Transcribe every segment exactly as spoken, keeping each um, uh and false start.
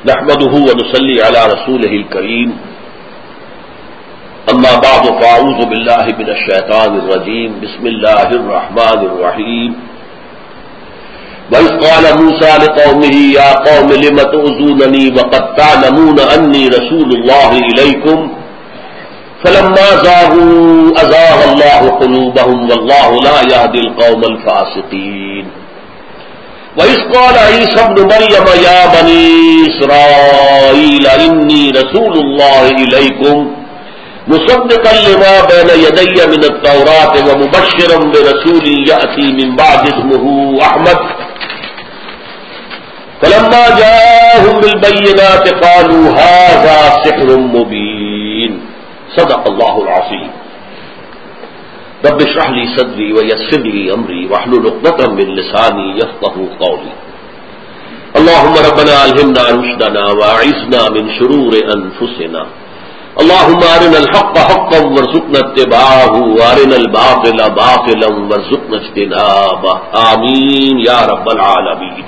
نحمده ونصلي على رسوله الكريم اما بعد فاعوذ بالله من الشيطان الرجيم بسم الله الرحمن الرحيم وإذ قال موسى لقومه يا قوم لم تؤذونني وقد تعلمون أني رسول الله إليكم فلما زاغوا أزاغ الله قلوبهم والله لا يهدي القوم الفاسقين وإذ قال عيسى ابن مريم يا بني إسرائيل إني رسول الله إليكم مصدقا لما بين يدي من التوراة ومبشرا برسول يأتي من بعد اسمه أحمد فلما جاءهم بالبينات قالوا هذا سحر مبين صدق الله العظيم رب اشرح لي صدري ويسر لي امري واحلل عقدة من لساني يفقهوا قولي اللهم ربنا الهمنا رشدنا واعذنا من شرور انفسنا اللهم ارنا الحق حقا وارزقنا اتباعه وارنا الباطل باطلا وارزقنا اجتنابه آمین یا رب العالمین۔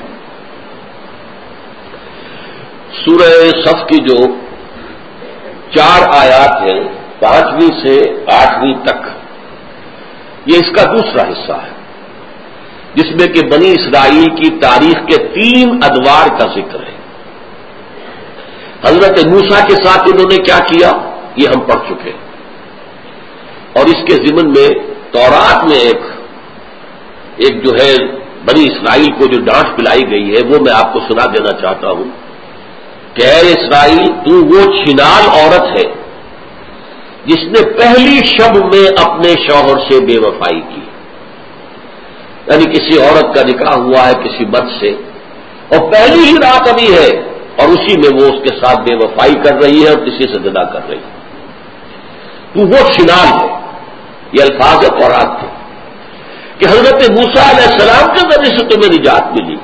سورہ صف کی جو چار آیات ہیں پانچویں سے آٹھویں تک، یہ اس کا دوسرا حصہ ہے جس میں کہ بنی اسرائیل کی تاریخ کے تین ادوار کا ذکر ہے۔ حضرت موسیٰ کے ساتھ انہوں نے کیا کیا یہ ہم پڑھ چکے، اور اس کے ضمن میں تورات میں ایک ایک جو ہے بنی اسرائیل کو جو ڈانٹ پلائی گئی ہے وہ میں آپ کو سنا دینا چاہتا ہوں کہ اے اسرائیل، تو وہ چھنال عورت ہے جس نے پہلی شب میں اپنے شوہر سے بے وفائی کی، یعنی کسی عورت کا نکاح ہوا ہے کسی مرد سے اور پہلی ہی رات ابھی ہے اور اسی میں وہ اس کے ساتھ بے وفائی کر رہی ہے اور کسی سے زنا کر رہی ہے، تو وہ چھنال ہے۔ یہ الفاظ تورات تھے کہ حضرت موسیٰ علیہ السلام کے ذریعے سے تمہیں نجات ملی،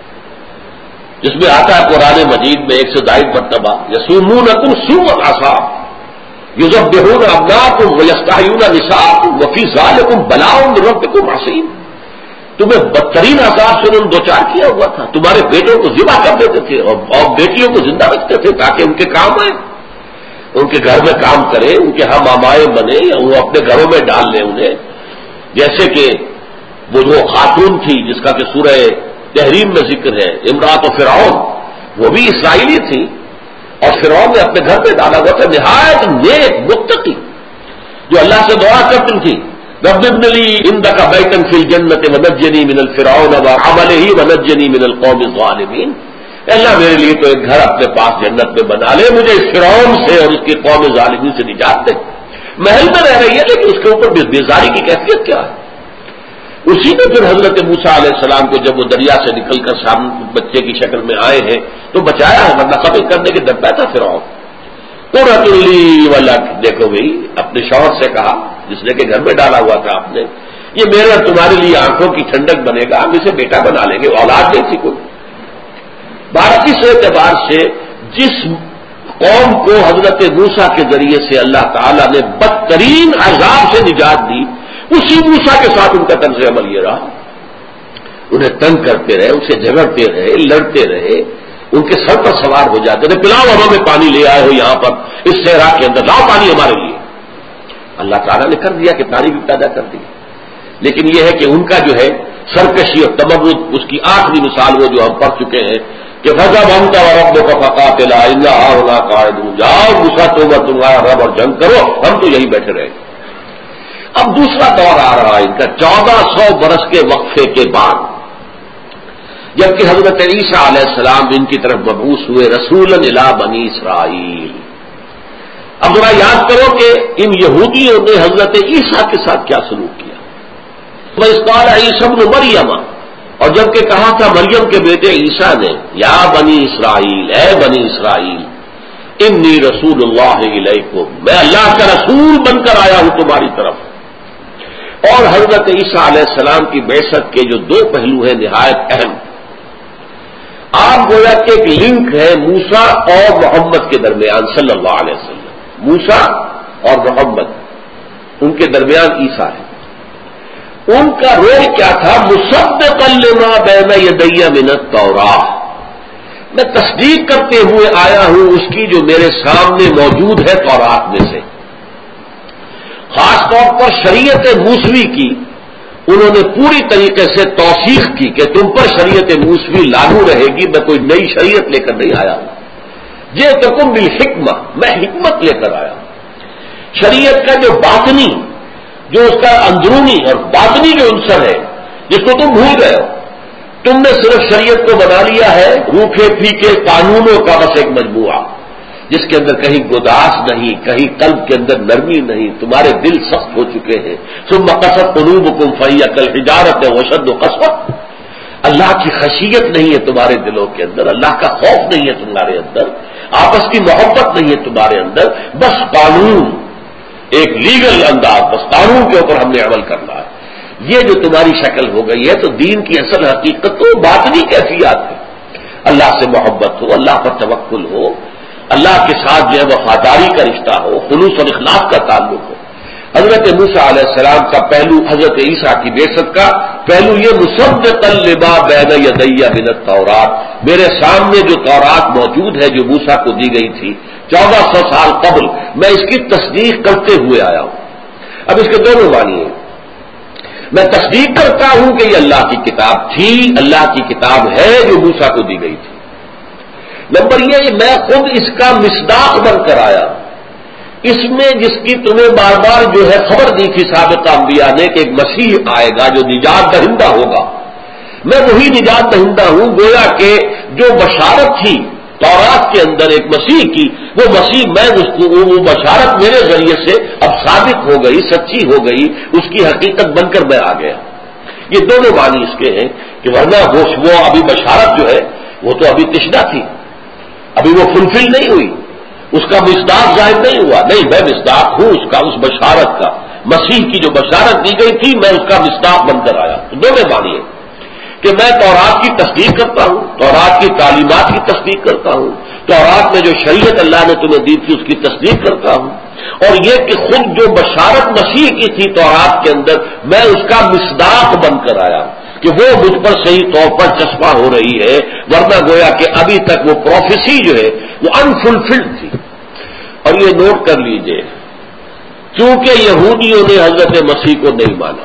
جس میں آتا ہے قرآن مجید میں ایک سے زائد مرتبہ یسومونکم سوء العذاب یذبحون ابناءکم ویستحیون نساءکم وفی ذالکم بلاء من ربکم عظیم۔ تمہیں بدترین عذاب سے انہوں نے دوچار کیا ہوا تھا، تمہارے بیٹوں کو ذبح کر دیتے تھے اور بیٹیوں کو زندہ رکھتے تھے تاکہ ان کے کام آئے، ان کے گھر میں کام کرے، ان کے ہم آمائے بنے یا وہ اپنے گھروں میں ڈال لیں انہیں۔ جیسے کہ وہ جو خاتون تھی جس کا کہ سورہ تحریم میں ذکر ہے، امرات و فرعون، وہ بھی اسرائیلی تھی اور فرعون نے اپنے گھر پہ ڈالا ہوا تھا، نہایت نیک متقی جو اللہ سے دعا کرتی تھی رب ابن لی عندک بیتا فی الجنۃ ونجنی من الفرعون وعملہ ونجنی من القوم الظالمین۔ اللہ میرے لیے تو ایک گھر اپنے پاس جنت میں بنا لے، مجھے اس فرعون سے اور اس کی قوم ظالمین سے نجات دے۔ محل میں رہ رہی ہے لیکن اس کے اوپر بیزاری کی کیفیت کیا ہے؟ اسی میں پھر حضرت موسیٰ علیہ السلام کو جب وہ دریا سے نکل کر سامنے بچے کی شکل میں آئے ہیں تو بچایا ہے، ورنہ قتل کرنے کے ڈرتا تھا فرعون۔ قرۃ لی ولک، دیکھو بھئی اپنے شوہر سے کہا جس نے کہ گھر میں ڈالا ہوا تھا آپ نے، یہ میرا تمہارے لیے آنکھوں کی ٹھنڈک بنے گا، ہم اسے بیٹا بنا لیں گے، اولاد نہیں تھی کوئی۔ بھارتی سے اعتبار سے جس قوم کو حضرت موسیٰ کے ذریعے سے اللہ تعالیٰ نے بدترین عذاب سے نجات دی، اسی موسیٰ کے ساتھ ان کا طرز عمل یہ رہا، انہیں تنگ کرتے رہے، ان سے جھگڑتے رہے، لڑتے رہے، ان کے سر پر سوار ہو جاتے تھے، پلاؤ ہمیں میں پانی لے آئے ہو یہاں پر اس صحرا کے اندر، لاؤ پانی ہمارے لیے۔ اللہ تعالیٰ نے کر دیا کہ پانی بھی پیدا کر دی، لیکن یہ ہے کہ ان کا جو ہے سرکشی اور تمرد، اس کی آخری مثال وہ جو ہم پڑھ چکے ہیں کہ فَذَهَبْ أَنْتَ وَرَبُّكَ فَقَاتِلَا إِنَّا هَاهُنَا قَاعِدُونَ، جاؤ موسیٰ تم اور تمہارا رب اور جنگ کرو، ہم تو یہی بیٹھے رہے۔ اب دوسرا دور آ رہا ہے ان کا چودہ سو برس کے وقفے کے بعد، جبکہ حضرت عیسیٰ علیہ السلام ان کی طرف مبعوث ہوئے رسولا الی بنی اسرائیل۔ اب ذرا یاد کرو کہ ان یہودیوں نے حضرت عیسیٰ کے ساتھ کیا سلوک کیا۔ وَإِذْ قَالَ عِيسَى ابْنُ مَرْيَمَ، اور جبکہ کہا تھا مریم کے بیٹے عیسیٰ نے، یا بنی اسرائیل، اے بنی اسرائیل، انی رسول اللہ الیکم، میں اللہ کا رسول بن کر آیا ہوں تمہاری طرف۔ اور حضرت عیسیٰ علیہ السلام کی بعثت کے جو دو پہلو ہیں نہایت اہم، آپ گویا کہ ایک لنک ہے موسیٰ اور محمد کے درمیان صلی اللہ علیہ وسلم، موسیٰ اور محمد ان کے درمیان عیسیٰ ہے۔ ان کا رول کیا تھا؟ مصدقا لما بین یدی من التوراۃ، میں تصدیق کرتے ہوئے آیا ہوں اس کی جو میرے سامنے موجود ہے تورات میں سے. خاص طور پر شریعت موسوی کی انہوں نے پوری طریقے سے توثیق کی کہ تم پر شریعت موسوی لاگو رہے گی، میں کوئی نئی شریعت لے کر نہیں آیا ہوں. یہ تکم بالحکمہ، میں حکمت لے کر آیا ہوں. شریعت کا جو باطنی، جو اس کا اندرونی اور باطنی جو عنصر ہے جس کو تم بھول گئے ہو، تم نے صرف شریعت کو بنا لیا ہے روکھے پھیکے قانونوں کا بس ایک مجموعہ، جس کے اندر کہیں گداس نہیں، کہیں قلب کے اندر نرمی نہیں، تمہارے دل سخت ہو چکے ہیں. ثم قست قلوبکم فہی کالحجارۃ واشد قسوۃ. اللہ کی خشیت نہیں ہے تمہارے دلوں کے اندر، اللہ کا خوف نہیں ہے تمہارے اندر، آپس کی محبت نہیں ہے تمہارے اندر، بس قانون، ایک لیگل انداز، بس قانون کے اوپر ہم نے عمل کرنا ہے. یہ جو تمہاری شکل ہو گئی ہے تو دین کی اصل حقیقت تو باطنی کیفیات ہے. اللہ سے محبت ہو، اللہ پر توکل ہو، اللہ کے ساتھ جو ہے وفاداری کا رشتہ ہو، خلوص اور اخلاص کا تعلق ہو. حضرت موسیٰ علیہ السلام کا پہلو، حضرت عیسیٰ کی بعثت کا پہلو یہ مصدقا لما بین یدی من التوراۃ، میرے سامنے جو تورات موجود ہے جو موسیٰ کو دی گئی تھی چودہ سو سال قبل، میں اس کی تصدیق کرتے ہوئے آیا ہوں. اب اس کے دونوں معنی ہیں. میں تصدیق کرتا ہوں کہ یہ اللہ کی کتاب تھی، اللہ کی کتاب ہے جو موسیٰ کو دی گئی تھی. نمبر یہ میں خود اس کا مصداق بن کر آیا. اس میں جس کی تمہیں بار بار جو ہے خبر دی تھی سابقہ انبیاء نے کہ ایک مسیح آئے گا جو نجات دہندہ ہوگا، میں وہی نجات دہندہ ہوں. گویا کہ جو بشارت تھی تورات کے اندر ایک مسیح کی، وہ مسیح میں اس کو وہ بشارت میرے ذریعے سے اب ثابت ہو گئی، سچی ہو گئی، اس کی حقیقت بن کر میں آ گیا. یہ دونوں معنی اس کے ہیں کہ ورنہ وہ وہ ابھی بشارت جو ہے وہ تو ابھی تشنہ تھی، ابھی وہ فلفل نہیں ہوئی، اس کا مصداق ظاہر نہیں ہوا. نہیں، میں مصداق ہوں اس کا، اس بشارت کا. مسیح کی جو بشارت دی گئی تھی میں اس کا مصداق بن کر آیا. تو دونوں معنی ہے کہ میں تورات کی تصدیق کرتا ہوں، تورات کی تعلیمات کی تصدیق کرتا ہوں، تورات میں جو شریعت اللہ نے تمہیں دی تھی اس کی تصدیق کرتا ہوں، اور یہ کہ خود جو بشارت مسیح کی تھی تورات کے اندر میں اس کا مصداق بن کر آیا کہ وہ مجھ پر صحیح طور پر چسپاں ہو رہی ہے. ورنہ گویا کہ ابھی تک وہ پروفیسی جو ہے وہ انفلفلڈ تھی. اور یہ نوٹ کر لیجئے، چونکہ یہودیوں نے حضرت مسیح کو نہیں مانا،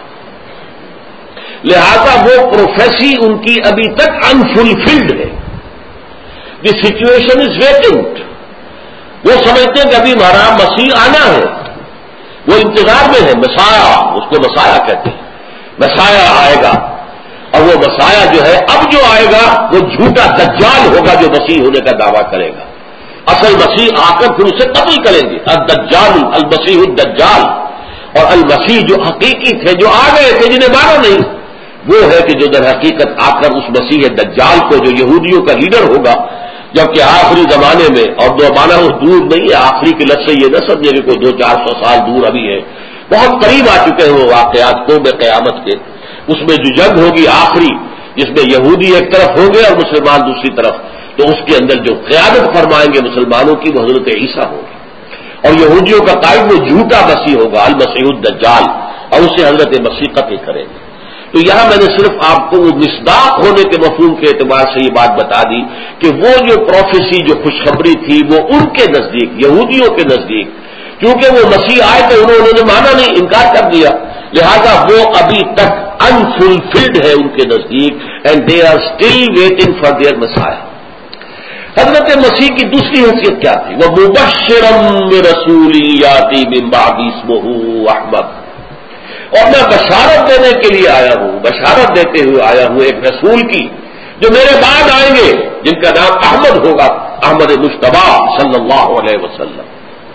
لہذا وہ پروفیسی ان کی ابھی تک انفلفلڈ ہے. The situation is vacant. وہ سمجھتے ہیں کہ ابھی ہمارا مسیح آنا ہے، وہ انتظار میں ہے. مسایا، اس کو مسایا کہتے ہیں، مسایا آئے گا. اور وہ مسایا جو ہے اب جو آئے گا وہ جھوٹا دجال ہوگا جو مسیح ہونے کا دعویٰ کرے گا. اصل مسیح آ کر پھر اسے قتل کریں گے. الدجال، المسیح الدجال. اور المسیح جو حقیقی تھے، جو آ گئے تھے جنہیں مانا نہیں، وہ ہے کہ جو در حقیقت آ کر اس مسیح دجال کو جو یہودیوں کا لیڈر ہوگا، جبکہ آخری زمانے میں، اور دو مانا وہ دور نہیں ہے، آخری کی لفظ سے یہ نہ سمجھے کہ کوئی دو چار سو سال دور ابھی ہے، بہت قریب آ چکے ہیں وہ واقعات قوم قیامت کے. اس میں جو جنگ ہوگی آخری، جس میں یہودی ایک طرف ہوں گے اور مسلمان دوسری طرف، تو اس کے اندر جو قیادت فرمائیں گے مسلمانوں کی وہ حضرت عیسیٰ ہوگی، اور یہودیوں کا قائد وہ جھوٹا مسیح ہوگا، المسیح الدجال، اور اسے حضرت مسیح قتل کریں گے. تو یہاں میں نے صرف آپ کو وہ مصداق ہونے کے مفہوم کے اعتبار سے یہ بات بتا دی کہ وہ جو پروفیسی، جو خوشخبری تھی، وہ ان کے نزدیک، یہودیوں کے نزدیک، کیونکہ وہ مسیح آئے تھے انہوں نے مانا نہیں، انکار کر دیا، لہذا وہ ابھی تک انفلفلڈ ہے ان کے نزدیک، and they are still waiting for their messiah. حضرت مسیح کی دوسری حیثیت کیا تھی؟ وہ مبشرا برسول یاتی من بعد اسمہ احمد. اور میں بشارت دینے کے لیے آیا ہوں، بشارت دیتے ہوئے آیا ہوں ایک رسول کی جو میرے بعد آئیں گے، جن کا نام احمد ہوگا، احمد مجتبی صلی اللہ علیہ وسلم.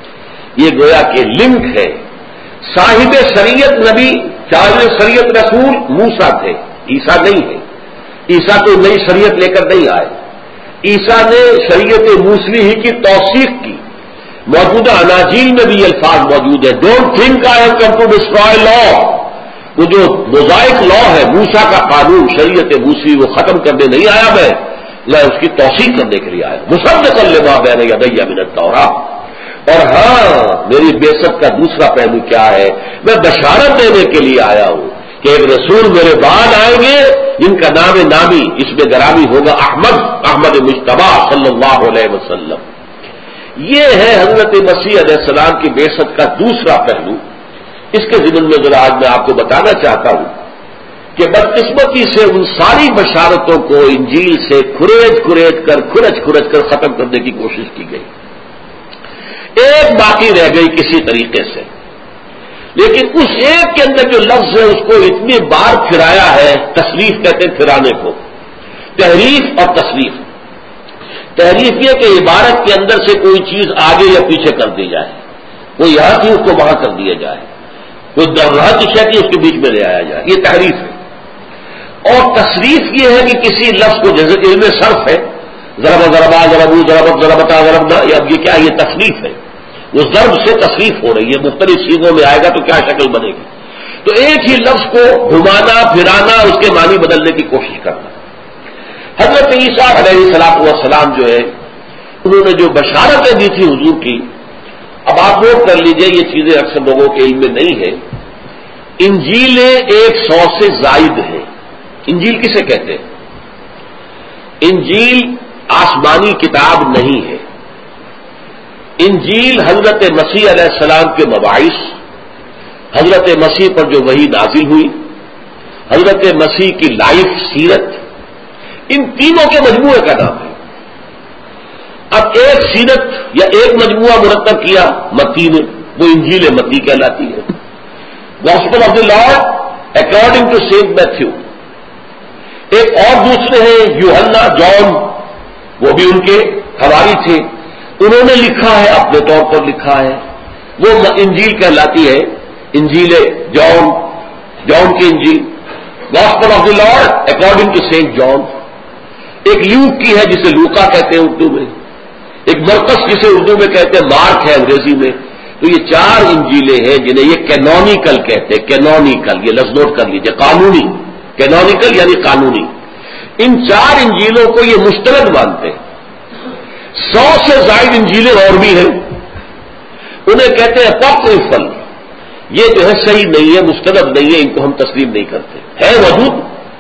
یہ گویا کہ لنک ہے. صاحب شریعت نبی، صاحب شریعت رسول موسیٰ تھے، عیسیٰ نہیں ہے. عیسیٰ تو نئی شریعت لے کر نہیں آئے. عیسیٰ نے شریعت موسوی ہی کی توثیق کی. موجودہ اناجیل میں بھی یہ الفاظ موجود ہے، don't think I have come to destroy law. وہ جو موزائک لا ہے، موسیٰ کا قانون، شریعت موسوی، وہ ختم کرنے نہیں آیا میں، میں اس کی توثیق کرنے کے لیے آیا. مصدقا لما بین یدی من التوراۃ. اور ہاں میری بعثت کا دوسرا پہلو کیا ہے؟ میں بشارت دینے کے لیے آیا ہوں کہ ایک رسول میرے بعد آئیں گے جن کا نام نامی اس میں گرامی ہوگا احمد احمد مجتبی صلی اللہ علیہ وسلم. یہ ہے حضرت مسیح علیہ السلام کی بعثت کا دوسرا پہلو. اس کے ضمن میں ذرا آج میں آپ کو بتانا چاہتا ہوں کہ بدقسمتی سے ان ساری بشارتوں کو انجیل سے کھریج کھریج کر کھرچ کھرچ کر ختم کرنے کی کوشش کی گئی. ایک باقی رہ گئی کسی طریقے سے، لیکن اس ایک کے اندر جو لفظ ہے اس کو اتنی بار پھرایا ہے، تصریف کہتے ہیں پھرانے کو، تحریف اور تصریف. تحریف یہ کہ عبارت کے اندر سے کوئی چیز آگے یا پیچھے کر دی جائے، کوئی یہاں تھی اس کو وہاں کر دیا جائے، کوئی درہ کی شے تھی اس کے بیچ میں لے آیا جائے، یہ تحریف ہے. اور تصریف یہ ہے کہ کسی لفظ کو، جیسے علم صرف ہے، ضرب ضربا ضربو ضربت ضربتا ضربنا، اب یہ کیا، یہ تصریف ہے. وہ ضرب سے تصریف ہو رہی ہے، مختلف چیزوں میں آئے گا تو کیا شکل بنے گی. تو ایک ہی لفظ کو گھمانا پھرانا، اس کے معنی بدلنے کی کوشش کرنا. حضرت عیسیٰ علیہ الصلوۃ والسلام جو ہے انہوں نے جو بشارتیں دی تھی حضور کی، اب آپ نوٹ کر لیجئے، یہ چیزیں اکثر لوگوں کے علم میں نہیں ہے. انجیلیں ایک سو سے زائد ہیں. انجیل کسے کہتے ہیں؟ انجیل آسمانی کتاب نہیں ہے. انجیل حضرت مسیح علیہ السلام کے مباعث، حضرت مسیح پر جو وحی نازل ہوئی، حضرت مسیح کی لائف سیرت، ان تینوں کے مجموعے کا نام ہے. اب ایک سیرت یا ایک مجموعہ مرتب کیا متی نے، وہ انجیل متی کہلاتی ہے. Gospel of the Lord according to Saint Matthew. ایک اور دوسرے ہیں یوحنا، جان، وہ بھی ان کے حواری تھے، انہوں نے لکھا ہے، اپنے طور پر لکھا ہے، وہ انجیل کہلاتی ہے. انجیل جان، جان کی انجیل. Gospel of the Lord according to Saint John. ایک لیوک کی ہے جسے لوکا کہتے ہیں اردو میں. ایک مرقس جسے اردو میں کہتے ہیں مارک ہے انگریزی میں. تو یہ چار انجیلیں ہیں جنہیں یہ کینونیکل کہتے ہیں. کینونیکل، یہ لفظ نوٹ کر لیجیے، قانونی. کینونیکل یعنی قانونی. ان چار انجیلوں کو یہ مستند مانتے ہیں. سو سے زائد انجیلیں اور بھی ہیں، انہیں کہتے ہیں اپوکریفل. یہ جو ہے صحیح نہیں ہے، مستند نہیں ہے، ان کو ہم تسلیم نہیں کرتے. ہے وجود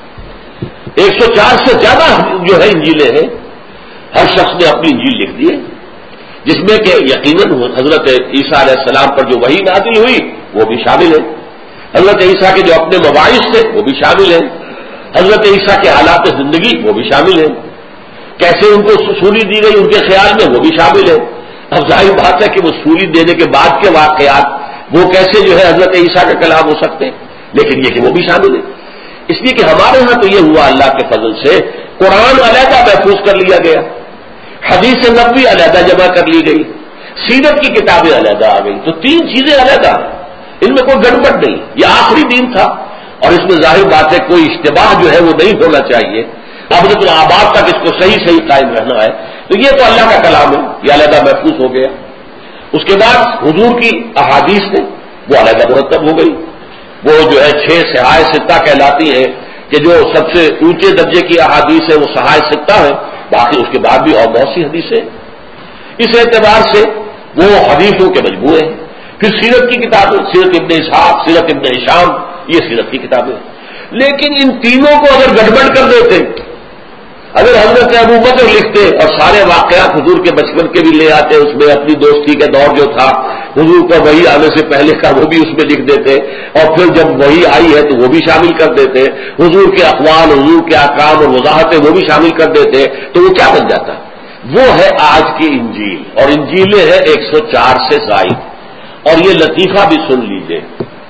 ایک سو چار سے زیادہ جو ہے انجیلیں ہیں. ہر شخص نے اپنی انجیل لکھ دی ہے، جس میں کہ یقیناً حضرت عیسیٰ علیہ السلام پر جو وحی نازل ہوئی وہ بھی شامل ہے. حضرت عیسیٰ کے جو اپنے مباعث تھے وہ بھی شامل ہیں. حضرت عیسیٰ کے حالات زندگی وہ بھی شامل ہیں. کیسے ان کو سولی دی گئی ان کے خیال میں وہ بھی شامل ہے. اب ظاہر بات ہے کہ وہ سولی دینے کے بعد کے واقعات وہ کیسے جو ہے حضرت عیسیٰ کا کلام ہو سکتے ہیں، لیکن یہ کہ وہ بھی شامل ہے. اس لیے کہ ہمارے ہاں تو یہ ہوا اللہ کے فضل سے، قرآن علیحدہ محفوظ کر لیا گیا، حدیث نبوی علیحدہ جمع کر لی گئی، سیرت کی کتابیں علیحدہ آ گئی. تو تین چیزیں علیحدہ، ان میں کوئی گڑبڑ نہیں. یہ آخری دین تھا اور اس میں ظاہر بات ہے کوئی اشتباہ جو ہے وہ نہیں ہونا چاہیے. ابدت الآباد تک اس کو صحیح صحیح قائم رہنا ہے. تو یہ تو اللہ کا کلام ہے، یہ علیحدہ محفوظ ہو گیا. اس کے بعد حضور کی احادیث نے وہ علیحدہ مرتب ہو گئی. وہ جو ہے چھ صحائح ستہ کہلاتی ہیں کہ جو سب سے اونچے درجے کی احادیث ہے وہ صحائح ستہ ہے. باقی اس کے بعد بھی اور بہت سی حدیثیں. اس اعتبار سے وہ حدیثوں کے مجموعے ہیں. پھر سیرت کی کتابیں، سیرت ابن اسحاق، سیرت ابن ہشام، یہ سیرت کی کتابیں. لیکن ان تینوں کو اگر گڑبڑ کر دیتے، اگر حضرت ابو بکر لکھتے اور سارے واقعات حضور کے بچپن کے بھی لے آتے، اس میں اپنی دوستی کا دور جو تھا حضور کا وحی آنے سے پہلے کا وہ بھی اس میں لکھ دیتے، اور پھر جب وحی آئی ہے تو وہ بھی شامل کر دیتے، حضور کے اقوال، حضور کے احکام اور وضاحتیں وہ بھی شامل کر دیتے، تو وہ کیا بن جاتا؟ وہ ہے آج کی انجیل. اور انجیلیں ہیں ایک سو چار سے زائد. اور یہ لطیفہ بھی سن لیجئے،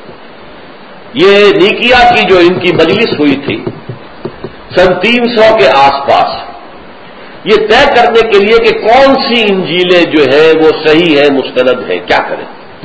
یہ نیکیا کی جو ان کی مجلس ہوئی تھی سن تین سو کے آس پاس، یہ طے کرنے کے لیے کہ کون سی انجیلیں جو ہے وہ صحیح ہے، مستند ہے، کیا کریں.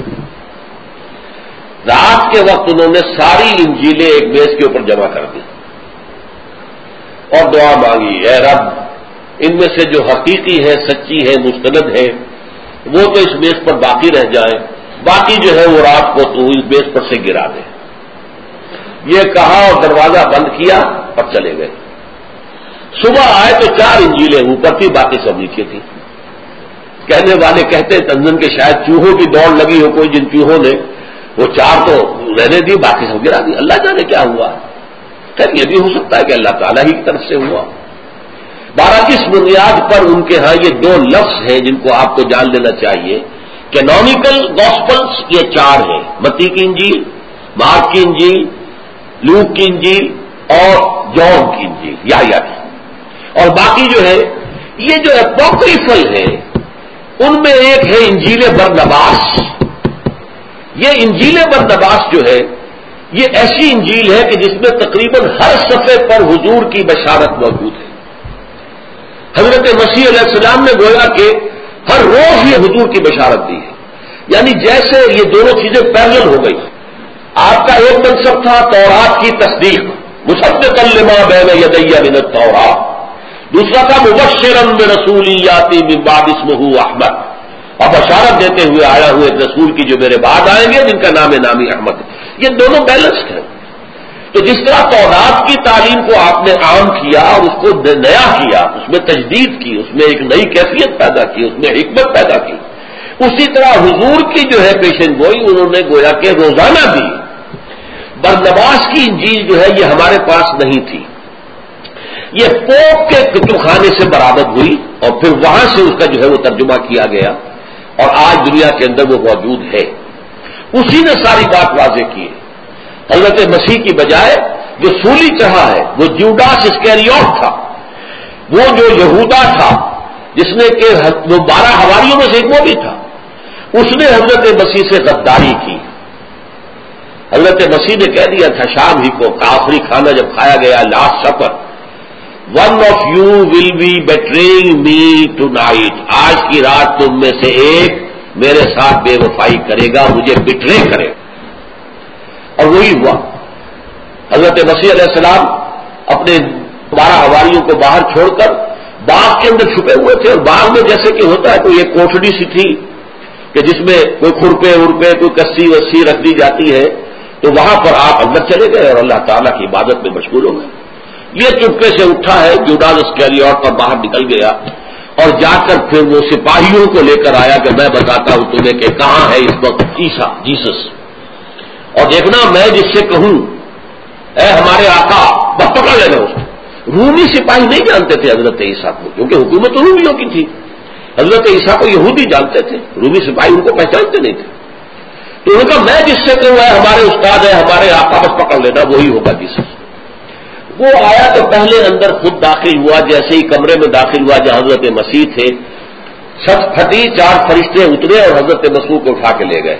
رات کے وقت انہوں نے ساری انجیلیں ایک میز کے اوپر جمع کر دی اور دعا مانگی، اے رب ان میں سے جو حقیقی ہے، سچی ہے، مستند ہے، وہ تو اس میز پر باقی رہ جائیں، باقی جو ہے وہ رات کو تو اس میز پر سے گرا دیں. یہ کہا اور دروازہ بند کیا اور چلے گئے. صبح آئے تو چار انجیلیں اوپر تھی، باقی سب نیچے تھی. کہنے والے کہتے تنزن کے شاید چوہوں کی دوڑ لگی ہو کوئی، جن چوہوں نے وہ چار تو رہنے دی، باقی سب گرا دی. اللہ جانے کیا ہوا. خیر یہ بھی ہو سکتا ہے کہ اللہ تعالیٰ ہی کی طرف سے ہوا. بارہ اس بنیاد پر ان کے ہاں یہ دو لفظ ہیں جن کو آپ کو جان لینا چاہیے. کینونیکل گاسپلس یہ چار ہیں: متی کی انجیل، مارک کی انجیل، لوک کی انجیل اور جون کی انجیل یا یا کی. اور باقی جو ہے یہ جو اپوکریفل ہے ان میں ایک ہے انجیل برنباس. یہ انجیل برنباس جو ہے یہ ایسی انجیل ہے کہ جس میں تقریباً ہر صفحے پر حضور کی بشارت موجود ہے. حضرت مسیح علیہ السلام نے گویا کہ ہر روز یہ حضور کی بشارت دی ہے. یعنی جیسے یہ دونوں چیزیں پیرلل ہو گئی. آپ کا ایک منصب تھا تورات کی تصدیق، مصدقا لما بین یدی من التوراۃ. دوسرا تھا مبشرا برسول یاتی من بعد اسمہ احمد، اور بشارت دیتے ہوئے آیا ہوئے رسول کی جو میرے بعد آئیں گے جن کا نام نامی احمد. یہ دونوں بیلنسڈ ہیں. تو جس طرح تورات کی تعلیم کو آپ نے عام کیا اور اس کو نیا کیا، اس میں تجدید کی، اس میں ایک نئی کیفیت پیدا کی، اس میں حکمت پیدا کی، اسی طرح حضور کی جو ہے پیشن گوئی انہوں نے گویا کہ روزانہ دی. برنباس کی انجیل جو ہے یہ ہمارے پاس نہیں تھی. یہ پوپ کے کتب خانے سے برآمد ہوئی اور پھر وہاں سے اس کا جو ہے وہ ترجمہ کیا گیا اور آج دنیا کے اندر وہ موجود ہے. اسی نے ساری بات واضح کی ہے. حضرت مسیح کی بجائے جو سولی چڑھا ہے وہ جیوڈاس اسکیریوٹ تھا، وہ جو یہودا تھا جس نے کہ وہ بارہ حواریوں میں سے ایک وہ بھی تھا، اس نے حضرت مسیح سے غداری کی. حضرت مسیح نے کہہ دیا تھا شام ہی کو آخری کھانا جب کھایا گیا last supper, one of you will be betraying me tonight. آج کی رات تم میں سے ایک میرے ساتھ بے وفائی کرے گا، مجھے بٹرے کرے گا. اور وہی ہوا. حضرت مسیح علیہ السلام اپنے بارہ حواریوں کو باہر چھوڑ کر باغ کے اندر چھپے ہوئے تھے، اور باغ میں جیسے کہ ہوتا ہے کوئی ایک کوٹھڑی سی تھی کہ جس میں کوئی کھرپے ارپے کوئی کسی وسی رکھ دی جاتی ہے، تو وہاں پر آپ اندر چلے گئے اور اللہ تعالیٰ کی عبادت میں مشغول ہو گئے. یہ چپکے سے اٹھا ہے جوڈاس اسکیریوٹ پر باہر نکل گیا اور جا کر پھر وہ سپاہیوں کو لے کر آیا کہ میں بتاتا ہوں تمہیں کہ کہاں ہے اس وقت عیسیٰ جیسس، اور دیکھنا میں جس سے کہوں اے ہمارے آقا بس پکڑ لینا اس کو. رومی سپاہی نہیں جانتے تھے حضرت عیسیٰ کو کیونکہ حکومت رومیوں کی تھی. حضرت عیسیٰ کو یہودی جانتے تھے، رومی سپاہی ان کو پہچانتے نہیں تھے. تو انہوں نے کہا میں جس سے کہوں اے ہمارے استاد ہے ہمارے آقا بس پکڑ لینا وہی ہوگا جیسس. وہ آیا تو پہلے اندر خود داخل ہوا، جیسے ہی کمرے میں داخل ہوا جہاں حضرت مسیح تھے، چھت پھٹی، چار فرشتے اترے اور حضرت مسیح کو اٹھا کے لے گئے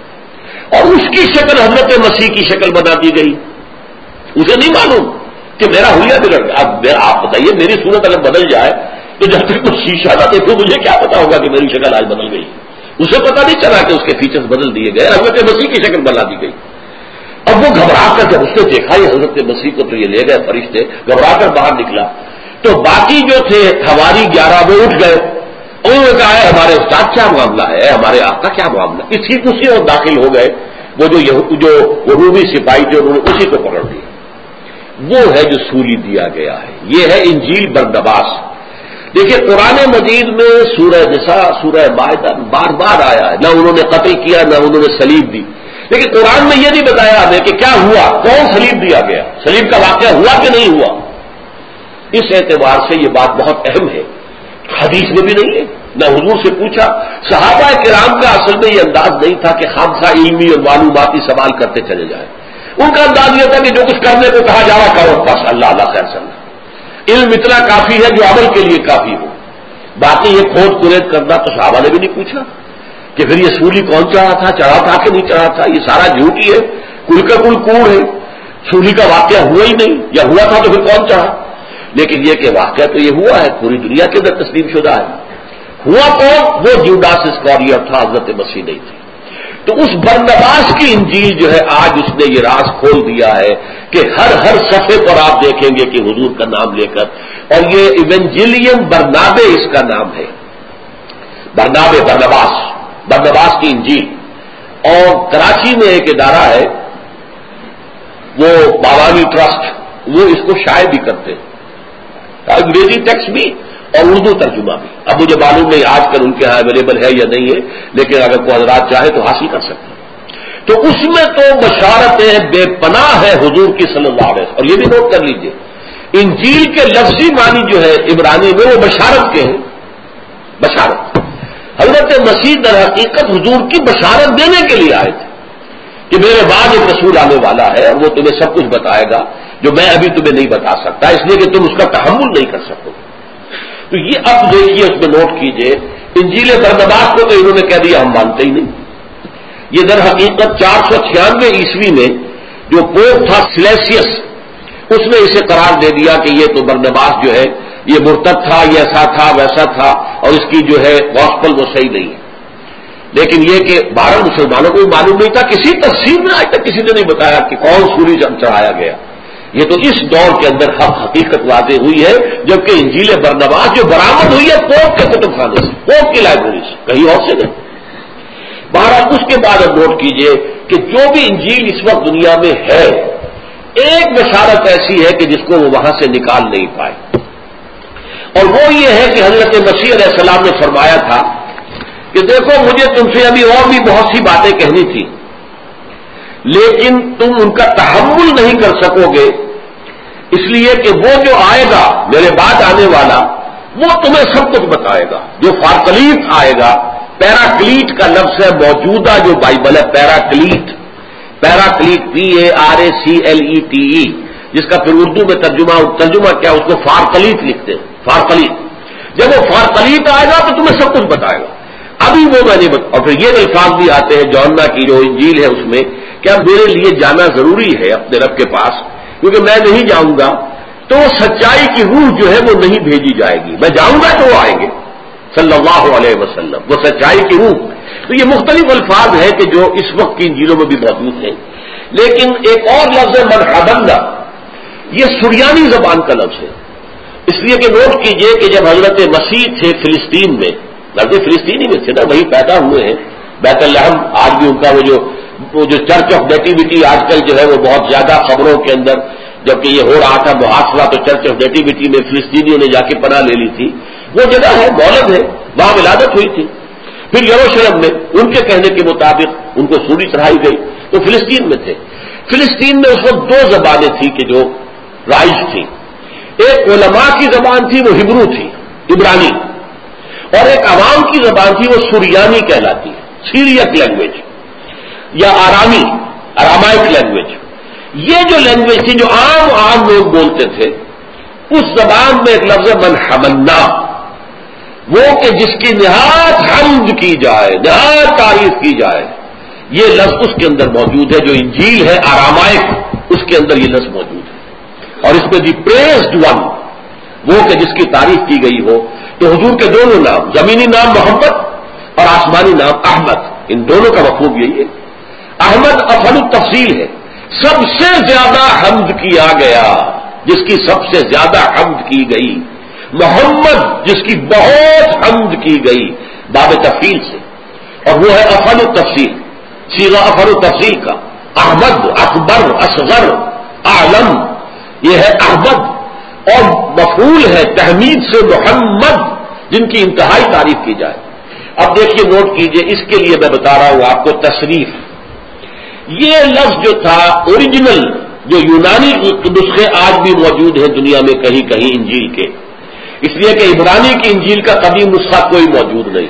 اور اس کی شکل حضرت مسیح کی شکل بنا دی گئی. اسے نہیں معلوم کہ میرا حلیہ بگڑ گیا. اب آپ بتائیے میری صورت اگر بدل جائے تو جب تک کچھ شیشہ نہ دیکھو مجھے کیا پتا ہوگا کہ میری شکل آج بدل گئی. اسے پتا نہیں چلا کہ اس کے فیچرز بدل دیے گئے، حضرت مسیح کی شکل بنا دی گئی. اب وہ گھبرا کر جب اس نے دیکھا یہ حضرت مسیح کو تو یہ لے گئے فرشتے، گھبرا کر باہر نکلا تو باقی جو تھے حواری گیارہ وہ اٹھ گئے. انہوں نے کہا ہے ہمارے استاد کیا معاملہ ہے، ہمارے آقا کیا معاملہ. اسی اسی اور داخل ہو گئے. وہ جو جو وہ رومی سپاہی تھے انہوں نے اسی کو پکڑ لیا. وہ ہے جو سولی دیا گیا ہے. یہ ہے انجیل برنباس. دیکھیے قرآن مجید میں سورہ نساء سورہ مائدہ بار بار آیا ہے، نہ انہوں نے قتل کیا نہ انہوں نے صلیب دی، لیکن قرآن میں یہ نہیں بتایا ہمیں کہ کیا ہوا، کون صلیب دیا گیا، صلیب کا واقعہ ہوا کہ نہیں ہوا. اس اعتبار سے یہ بات بہت اہم ہے. حدیث میں بھی نہیں ہے، نہ حضور سے پوچھا. صحابہ کرام کا اصل میں یہ انداز نہیں تھا کہ خامخواہ علمی اور معلوماتی سوال کرتے چلے جائیں. ان کا انداز یہ تھا کہ جو کچھ کرنے کو کہا جاوا کرو، بس اللہ اللہ خیر صلی. علم اتنا کافی ہے جو عمل کے لیے کافی ہو. باقی یہ کھود کریت کرنا تو صحابہ نے بھی نہیں پوچھا کہ پھر یہ سولی کون چڑھا تھا، چڑھا تھا کہ نہیں چڑھا تھا. یہ سارا جھوٹ ہی ہے، کل کا کل کوڑ ہے. سولی کا واقعہ ہوا ہی نہیں، یا ہوا تھا تو پھر کون چڑھا. لیکن یہ کہ واقعہ تو یہ ہوا ہے، پوری دنیا کے اندر تسلیم شدہ ہے. ہوا کون؟ وہ جوڈاس اسکاریوٹ تھا، حضرت مسیح نہیں تھی. تو اس برنباس کی انجیل جو ہے آج اس نے یہ راز کھول دیا ہے کہ ہر ہر صفحے پر آپ دیکھیں گے کہ حضور کا نام لے کر، اور یہ ایونجیلیم برنابے اس کا نام ہے. برنابے برنباس برنباس کی انجیل. اور کراچی میں ایک ادارہ ہے وہ باوانی ٹرسٹ، وہ اس کو شائع بھی کرتے ہیں، انگریزی ٹیکسٹ بھی اور اردو ترجمہ بھی. اب مجھے معلوم نہیں آج کل ان کے یہاں اویلیبل ہے یا نہیں ہے، لیکن اگر کوئی حضرات چاہے تو حاصل کر سکتے ہیں. تو اس میں تو بشارتیں بے پناہ ہے حضور کی صلی اللہ علیہ وسلم. اور یہ بھی نوٹ کر لیجئے، انجیل کے لفظی معنی جو ہے عبرانی میں وہ بشارت کے ہیں. بشارت حضرت مسیح در حقیقت حضور کی بشارت دینے کے لیے آئے تھے کہ میرے بعد ایک رسول آنے والا ہے اور وہ تمہیں سب کچھ بتائے گا جو میں ابھی تمہیں نہیں بتا سکتا، اس لیے کہ تم اس کا تحمل نہیں کر سکو. تو یہ اب دیکھیے، اس میں نوٹ کیجئے، انجیل برنباس کو تو انہوں نے کہہ دیا ہم مانتے ہی نہیں. یہ در حقیقت چار سو چھیانوے عیسوی میں جو پوپ تھا سلیسیس، اس نے اسے قرار دے دیا کہ یہ تو برنباس جو ہے یہ مرتد تھا، یہ ایسا تھا ویسا تھا، اور اس کی جو ہے گاسپل وہ صحیح نہیں ہے. لیکن یہ کہ بارہ مسلمانوں کو بھی معلوم نہیں تھا، کسی تفسیر میں آج تک کسی نے نہیں بتایا کہ کون سوری چڑھایا گیا. یہ تو اس دور کے اندر حق حقیقت واضح ہوئی ہے، جبکہ انجیل برنباس جو برآمد ہوئی ہے پوپ کے کتب خانے سے، پوپ کی لائبریری سے، کہیں اور سے نہیں. بہرحال اس کے بعد اب نوٹ کیجئے کہ جو بھی انجیل اس وقت دنیا میں ہے، ایک بشارت ایسی ہے کہ جس کو وہ وہاں سے نکال نہیں پائے، اور وہ یہ ہے کہ حضرت مسیح علیہ السلام نے فرمایا تھا کہ دیکھو مجھے تم سے ابھی اور بھی بہت سی باتیں کہنی تھی، لیکن تم ان کا تحمل نہیں کر سکو گے، اس لیے کہ وہ جو آئے گا میرے بعد آنے والا وہ تمہیں سب کچھ بتائے گا. جو فارکلیت آئے گا، پیراکلیٹ کا لفظ ہے موجودہ جو بائبل ہے، paraclete paraclete P A R A C L E T E, جس کا پھر اردو میں ترجمہ ترجمہ کیا اس کو فارکلیت لکھتے ہیں. فارکلیت، جب وہ فارکلیت آئے گا تو تمہیں سب کچھ بتائے گا. ابھی وہ میں نے بتا، اور پھر یہ الفاظ بھی آتے ہیں جوہنا کی جو انجیل ہے اس میں، کیا میرے لیے جانا ضروری ہے اپنے رب کے پاس، کیونکہ میں نہیں جاؤں گا تو وہ سچائی کی روح جو ہے وہ نہیں بھیجی جائے گی. میں جاؤں گا تو وہ آئیں گے صلی اللہ علیہ وسلم، وہ سچائی کی روح. تو یہ مختلف الفاظ ہیں کہ جو اس وقت کی انجیلوں میں بھی موجود ہیں. لیکن ایک اور لفظ ہے مرحبا، یہ سریانی زبان کا لفظ ہے. اس لیے کہ نوٹ کیجئے کہ جب حضرت مسیح تھے فلسطین میں، لفظ فلسطینی میں تھے نا، وہی پیدا ہوئے ہیں، بیت الحم آج بھی ان کا وہ جو وہ جو چرچ آف نیٹیوٹی آج کل جو ہے وہ بہت زیادہ خبروں کے اندر، جبکہ یہ ہو رہا تھا محاصرہ تو چرچ آف نیٹیوٹی میں فلسطینیوں نے جا کے پناہ لے لی تھی. وہ جگہ ہے، مولد ہے، وہاں ولادت ہوئی تھی. پھر یروشلم میں ان کے کہنے کے مطابق ان کو سولی چڑھائی گئی، تو فلسطین میں تھے. فلسطین میں اس وقت دو زبانیں تھیں کہ جو رائج تھیں. ایک علماء کی زبان تھی وہ ہبرو تھی، عبرانی، اور ایک عوام کی زبان تھی وہ سریانی کہلاتی ہے، سیریک لینگویج یا آرامی، ارامائک لینگویج. یہ جو لینگویج تھی جو عام عام لوگ بولتے تھے، اس زبان میں ایک لفظ ہے منحمنا، وہ کہ جس کی نہایت حمد کی جائے، نہایت تعریف کی جائے. یہ لفظ اس کے اندر موجود ہے. جو انجیل ہے آرامائک، اس کے اندر یہ لفظ موجود ہے، اور اس میں دی پریزڈ ون، وہ کہ جس کی تعریف کی گئی ہو. تو حضور کے دونوں نام، زمینی نام محمد اور آسمانی نام احمد، ان دونوں کا مفہوم یہی ہے. احمد افضل التفضیل ہے، سب سے زیادہ حمد کیا گیا، جس کی سب سے زیادہ حمد کی گئی. محمد جس کی بہت حمد کی گئی باب تفصیل سے، اور وہ ہے افضل التفصیل، صیغہ افضل التفصیل کا. احمد اکبر اصغر اعلم، یہ ہے احمد، اور مفعول ہے تحمید سے محمد، جن کی انتہائی تعریف کی جائے. اب دیکھیے نوٹ کیجئے، اس کے لیے میں بتا رہا ہوں آپ کو تصریف. یہ لفظ جو تھا اوریجنل، جو یونانی نسخے آج بھی موجود ہیں دنیا میں کہیں کہیں انجیل کے، اس لیے کہ عبرانی کی انجیل کا قدیم نسخہ کوئی موجود نہیں،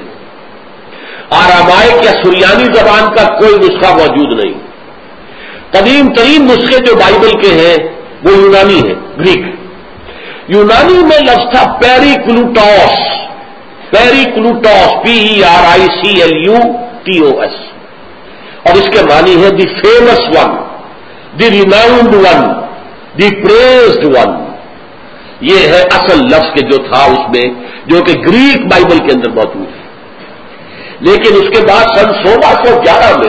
آرامائک یا سریانی زبان کا کوئی نسخہ موجود نہیں. قدیم ترین نسخے جو بائبل کے ہیں وہ یونانی ہے، گریک. یونانی میں لفظ تھا پیریکلوٹوس، پیریکلوٹوس، P E R I C L U T O S, اور اس کے معنی ہے the famous one, the renowned one, the praised one. یہ ہے اصل لفظ کے جو تھا اس میں، جو کہ گریک بائبل کے اندر موجود ہے. لیکن اس کے بعد سن سولہ سو گیارہ میں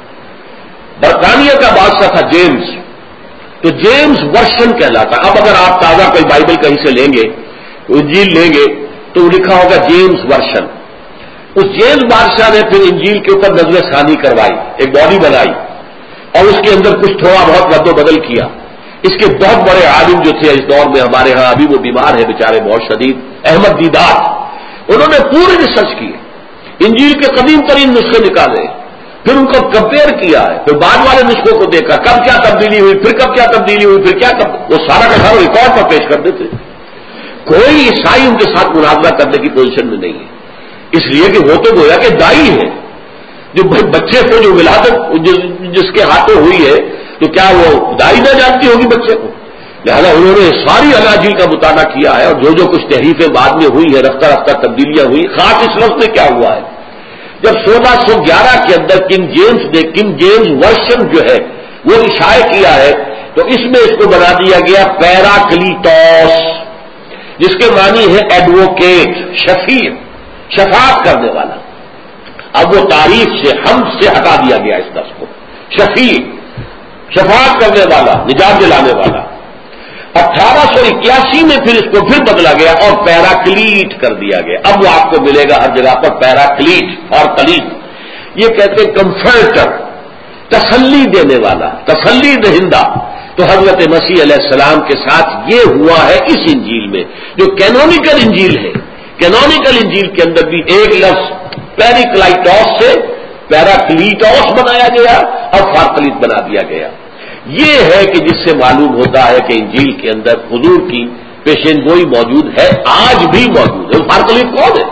برطانیہ کا بادشاہ تھا جیمز، تو جیمز ورشن کہلاتا. اب اگر آپ تازہ کوئی بائبل کہیں سے لیں گے، انجیل لیں گے، تو لکھا ہوگا جیمز ورشن. اس جیمز بادشاہ نے پھر انجیل کے اوپر نظر ثانی کروائی، ایک باڈی بنائی، اور اس کے اندر کچھ تھوڑا بہت رد و بدل کیا. اس کے بہت بڑے عالم جو تھے اس دور میں ہمارے ہاں، ابھی وہ بیمار ہے بیچارے بہت شدید، احمد دیدات، انہوں نے پورے ریسرچ کیے، انجیل کے قدیم ترین نسخے نکالے، پھر ان کو کمپیئر کیا ہے، پھر بعد والے نسخوں کو دیکھا کب کیا تبدیلی ہوئی، پھر کب کیا تبدیلی ہوئی، پھر کیا کب وہ سارا کا سارا ریکارڈ پر پیش کر دیتے. کوئی عیسائی ان کے ساتھ مناظرہ کرنے کی پوزیشن میں نہیں ہے، اس لیے کہ وہ تو گویا کہ دائی ہے. جو بچے کو جو ولادت جس کے ہاتھوں ہوئی ہے تو کیا وہ دائی نہ جانتی ہوگی بچے کو؟ لہذا انہوں نے ساری اناجیل کا مطالعہ کیا ہے، اور جو جو کچھ تحریفیں بعد میں ہوئی ہے، رفتہ رفتہ تبدیلیاں ہوئی. خاص اس لفظ میں کیا ہوا ہے، جب سولہ سو گیارہ کے اندر کنگ جیمز نے کنگ جیمز ورشن جو ہے وہ اشاعہ کیا ہے، تو اس میں اس کو بنا دیا گیا پیراکلیٹوس، جس کے معنی ہے ایڈوکیٹ، شفیع، شفاعت کرنے والا. اب وہ تعریف سے حمد سے ہٹا دیا گیا اس لفظ کو. شفیع، شفاعت کرنے والا، نجات دلانے والا. اٹھارہ سو اکیاسی میں پھر اس کو پھر بدلا گیا اور پیراکلیٹ کر دیا گیا. اب وہ آپ کو ملے گا ہر جگہ پر پیراکلیٹ اور کلیٹ. یہ کہتے ہیں کمفرٹر، تسلی دینے والا، تسلی دہندہ. تو حضرت مسیح علیہ السلام کے ساتھ یہ ہوا ہے اس انجیل میں جو کینونیکل انجیل ہے. کینونیکل انجیل کے اندر بھی ایک لفظ پیریکلائٹوس سے پیراکلیٹوس بنایا گیا اور فارکلیٹ بنا دیا گیا. یہ ہے کہ جس سے معلوم ہوتا ہے کہ انجیل کے اندر حضور کی پیشین گوئی موجود ہے، آج بھی موجود ہے. فارکلیٹ کون ہے؟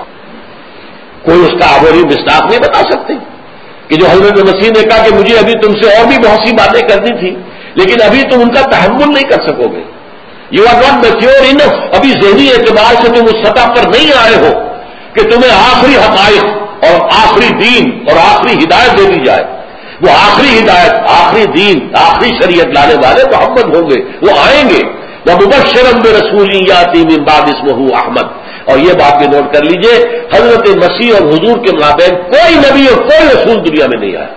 کوئی اس کا عبوری مصداق نہیں بتا سکتے کہ جو حضرت مسیح نے کہا کہ مجھے ابھی تم سے اور بھی بہت سی باتیں کرنی تھی لیکن ابھی تم ان کا تحمل نہیں کر سکو گے. You are not mature enough. ابھی ذہنی اعتبار سے تم اس سطح پر نہیں آئے ہو کہ تمہیں آخری حقائق اور آخری دین اور آخری ہدایت دے دی جائے. وہ آخری ہدایت، آخری دین، آخری شریعت لانے والے محمد ہوں گے، وہ آئیں گے. وہ مبشرا برسول یاتی من بعد اسمہ احمد. اور یہ بات بھی نوٹ کر لیجئے، حضرت مسیح اور حضور کے مابین کوئی نبی اور کوئی رسول دنیا میں نہیں آیا.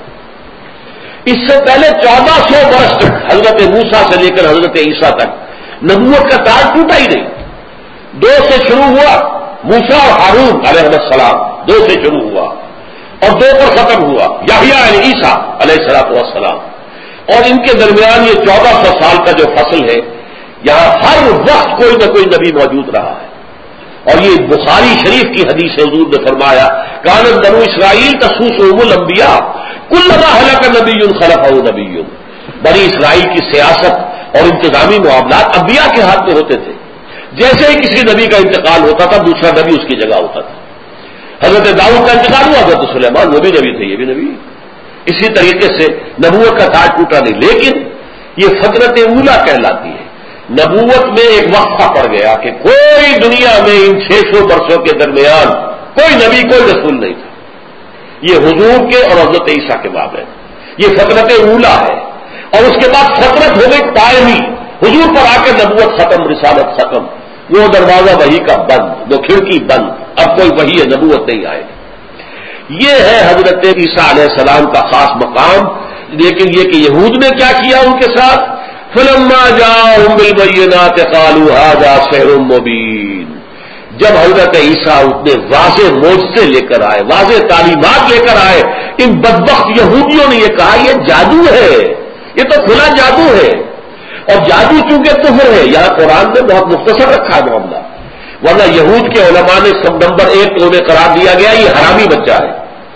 اس سے پہلے چودہ سو برس تک حضرت موسیٰ سے لے کر حضرت عیسیٰ تک نبوت کا تاج ٹوٹا ہی نہیں. دو سے شروع ہوا، موسیٰ اور ہارون علیہ السلام، دو سے شروع ہوا اور دو پر ختم ہوا، یحییٰ اور عیسیٰ علیہ الصلوۃ والسلام. اور ان کے درمیان یہ چودہ سو سال کا جو فصل ہے، یہاں ہر وقت کوئی نہ کوئی نبی موجود رہا ہے. اور یہ بخاری شریف کی حدیث ہے، حضور نے فرمایا کانت بنو اسرائیل تسوسهم الانبیاء کلما ہلک نبی خلفہ نبی. بنی اسرائیل کی سیاست اور انتظامی معاملات انبیاء کے ہاتھ میں ہوتے تھے. جیسے ہی کسی نبی کا انتقال ہوتا تھا دوسرا نبی اس کی جگہ ہوتا تھا. حضرت داؤد کا انتقال ہوا، حضرت سلیمان وہ بھی نبی تھے، یہ بھی نبی. اسی طریقے سے نبوت کا تاج ٹوٹا نہیں. لیکن یہ فترت اولا کہلاتی ہے. نبوت میں ایک وقفہ پڑ گیا کہ کوئی دنیا میں ان چھ سو برسوں کے درمیان کوئی نبی کوئی رسول نہیں تھا. یہ حضور کے اور حضرت عیسیٰ کے مابین یہ فترت اولا ہے. اور اس کے بعد فترت ہو گئی قائمی، حضور پر آ کے نبوت ختم، رسالت ختم. وہ دروازہ وحی کا بند، وہ کھڑکی بند، اب کوئی وحی ہے، نبوت نہیں آئے. یہ ہے حضرت عیسیٰ علیہ السلام کا خاص مقام. لیکن یہ کہ یہود نے کیا کیا ان کے ساتھ، فلما جاءهم بالبينات قالوا هذا سحر مبين. جب حضرت عیسیٰ اتنے واضح معجزے لے کر آئے، واضح تعلیمات لے کر آئے، ان بدبخت یہودیوں نے یہ کہا یہ جادو ہے، یہ تو کھلا جادو ہے. اور جادو چونکہ کفر ہے، یہاں قرآن میں بہت مختصر رکھا ہے معاملہ، ورنہ یہود کے علماء نے سب نمبر ایک تو انہیں قرار دیا گیا یہ حرامی بچہ ہے.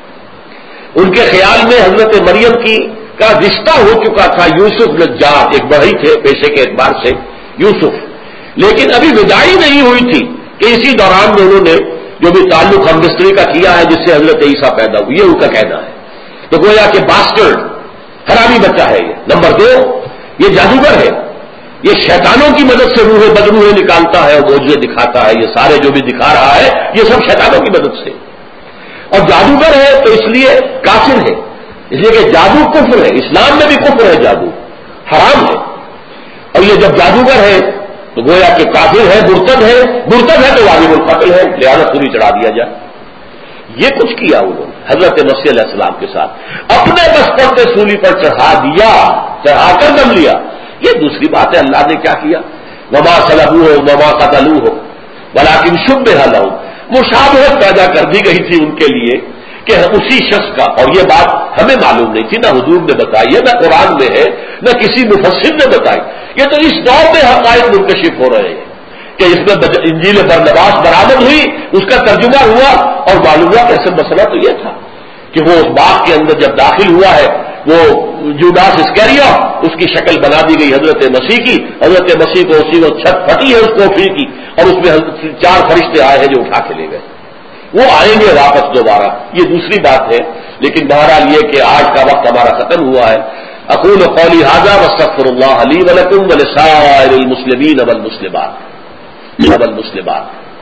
ان کے خیال میں حضرت مریم کی کا رشتہ ہو چکا تھا یوسف نجار، ایک بڑھئی تھے پیشے کے اعتبار سے یوسف، لیکن ابھی وداعی نہیں ہوئی تھی کہ اسی دوران میں انہوں نے جو بھی تعلق ہم مستری کا کیا ہے جس سے حضرت عیسیٰ پیدا ہوئی، یہ ان کا کہنا ہے. تو گویا کہ باسٹرڈ حرامی بچہ ہے یہ. نمبر دو، یہ جادوگر ہے، یہ شیطانوں کی مدد سے روحیں بدروحیں نکالتا ہے اور معجزے دکھاتا ہے. یہ سارے جو بھی دکھا رہا ہے یہ سب شیطانوں کی مدد سے. اور جادوگر ہے تو اس لیے کافر ہے، اس لیے کہ جادو کفر ہے. اسلام میں بھی کفر ہے، جادو حرام ہے. اور یہ جب جادوگر ہے تو گویا کہ کافر ہے، مرتد ہے. مرتد ہے تو واجب القتل ہے، لہذا پوری چڑھا دیا جائے. یہ کچھ کیا انہوں نے حضرت مسیح علیہ السلام کے ساتھ، اپنے بس پر پہ سولی پر چڑھا دیا، چڑھا کر دم لیا. یہ دوسری بات ہے اللہ نے کیا کیا، وما صلبوہ وما قتلوہ ولکن شبہ لہم. مشابہت پیدا کر دی گئی تھی ان کے لیے کہ اسی شخص کا. اور یہ بات ہمیں معلوم نہیں تھی، نہ حضور نے بتائی ہے، نہ قرآن میں ہے، نہ کسی مفسر نے بتائی. یہ تو اس دور میں حقائق منکشف ہو رہے ہیں کہ اس میں انجیل برنباس برآمد ہوئی، اس کا ترجمہ ہوا اور معلوم ہوا کہ اصل مسئلہ تو یہ تھا کہ وہ اس باغ کے اندر جب داخل ہوا ہے وہ جوڈاس اسکیریوٹ اس کی شکل بنا دی گئی حضرت مسیح کی. حضرت مسیح کو اسی وقت چھت پھٹی ہے اس کوٹری کی اور اس میں چار فرشتے آئے ہیں جو اٹھا کے لے گئے. وہ آئیں گے واپس دوبارہ، یہ دوسری بات ہے. لیکن بہرحال یہ کہ آج کا وقت ہمارا ختم ہوا ہے. اقول قولی ھذا واستغفر اللہ لی ولکم ولسائر المسلمین والمسلمات والمسلمات